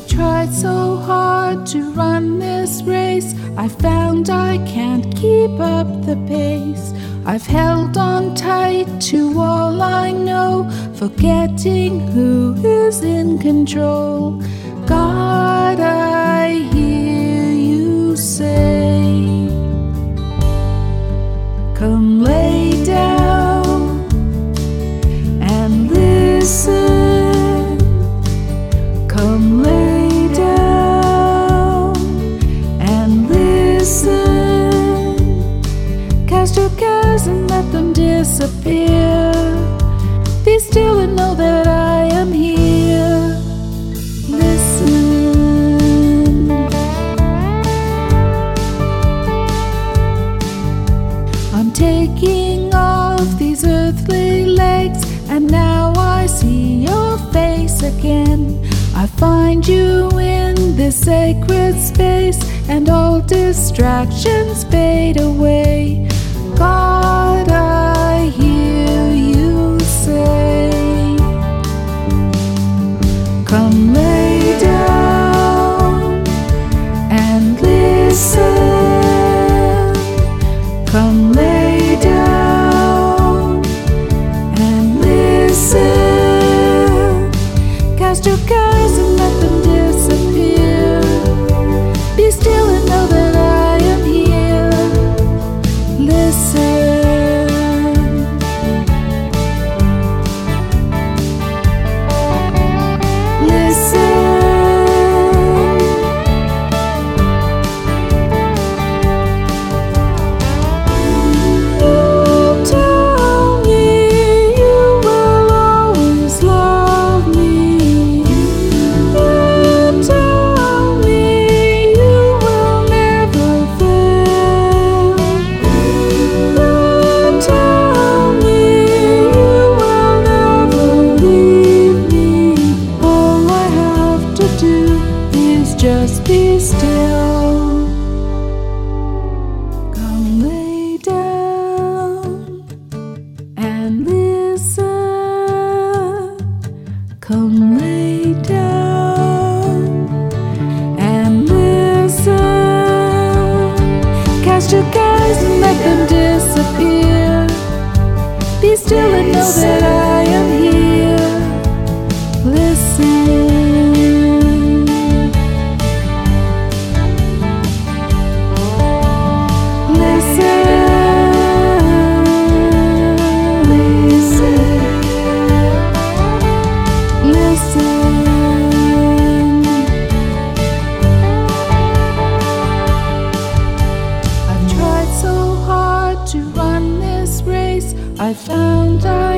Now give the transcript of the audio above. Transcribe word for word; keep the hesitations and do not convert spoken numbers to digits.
tried so hard to run this race. I found I can't keep up the pace. I've held on tight to all I know, forgetting who is in control. God, I hear you say, come lay down and listen. Come lay down and listen. Cast your cares and let them disappear. Be still and know that I am here. Listen. I'm taking off these earthly legs, and now I see your face again. I find you in this sacred space, and all distractions fade away. God, I hear you say, come lay down and listen. Come lay down and listen. Cast your cares and let them disappear. Be still and know that I am here. Listen. Just be still. Come lay down and listen. Come lay down and listen. Cast your cares and let them disappear. Be still and know that I am here. Listen. I found out